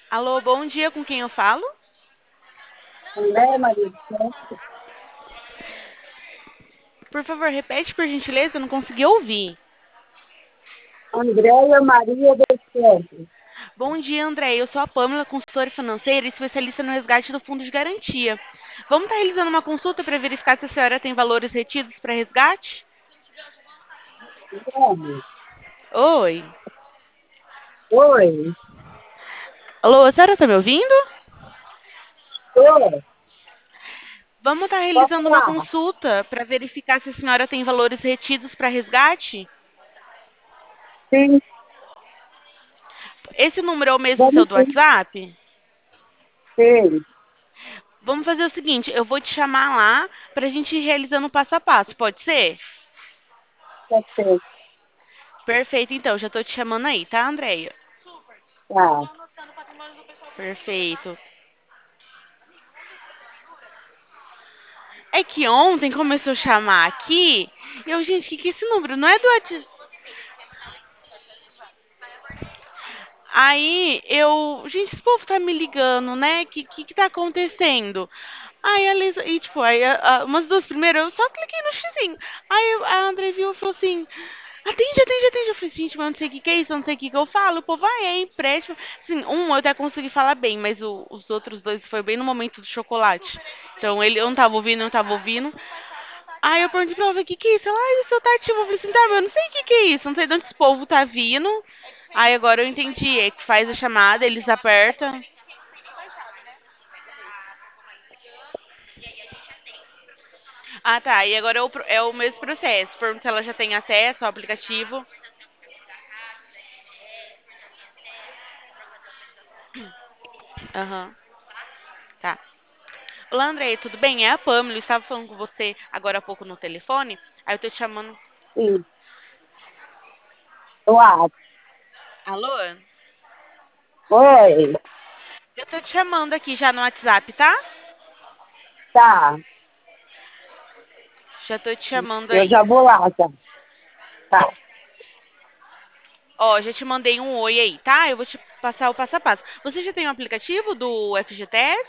Alô, bom dia, com quem eu falo? Andréia Maria do Santos, Por favor, repete por gentileza, eu não consegui ouvir. Andréia Maria dos Santos. Bom dia, André. Eu sou a Pâmela, consultora financeira e especialista no resgate do fundo de garantia. Vamos estar realizando uma consulta para verificar se a senhora tem valores retidos para resgate? Guilherme. Oi. Oi, Alô, a senhora está me ouvindo? oi, Vamos estar pode realizando uma falar. consulta para verificar se a senhora tem valores retidos para resgate? Sim, Esse número é o mesmo seu vamos do sim, WhatsApp? sim, Vamos fazer o seguinte, eu vou te chamar lá para a gente ir realizando o passo a passo, pode ser? pode ser, Perfeito, então, já estou te chamando aí, tá, Andréia? tá. Perfeito. É que ontem começou a chamar aqui, e eu, gente, que é esse número? Não é do WhatsApp. Aí eu, gente, esse povo tá me ligando, né? Que tá acontecendo? Aí a Lisa, e tipo, umas duas primeiras, eu só cliquei no xizinho. A André viu e falou assim: atende, atende, atende. Eu falei, gente, mas eu não sei o que que é isso, eu não sei o que que eu falo. O povo, é empréstimo. Assim, um eu até consegui falar bem, mas os outros dois foi bem no momento do chocolate. Então ele, eu não tava ouvindo, eu não tava ouvindo. Aí eu perguntei pra ela, o que que é isso? Ela, o seu tá ativo. Eu falei assim, tá, mas eu não sei o que que é isso, não sei de onde esse povo tá vindo. Aí agora eu entendi, é que faz a chamada, eles apertam. Ah, tá, e agora é o mesmo processo. Pergunta se ela já tem acesso ao aplicativo. Aham, tá. Olá, Andrei, tudo bem? É a Pamela, eu estava falando com você agora há pouco no telefone. Aí eu tô te chamando. Sim, olá, Alô? oi, Eu tô te chamando aqui já no WhatsApp, tá? tá. Já tô te chamando Eu aí. já vou lá, tá. Tá, Ó, já te mandei um oi aí, tá? Eu vou te passar o passo a passo. Você já tem o aplicativo do FGTS?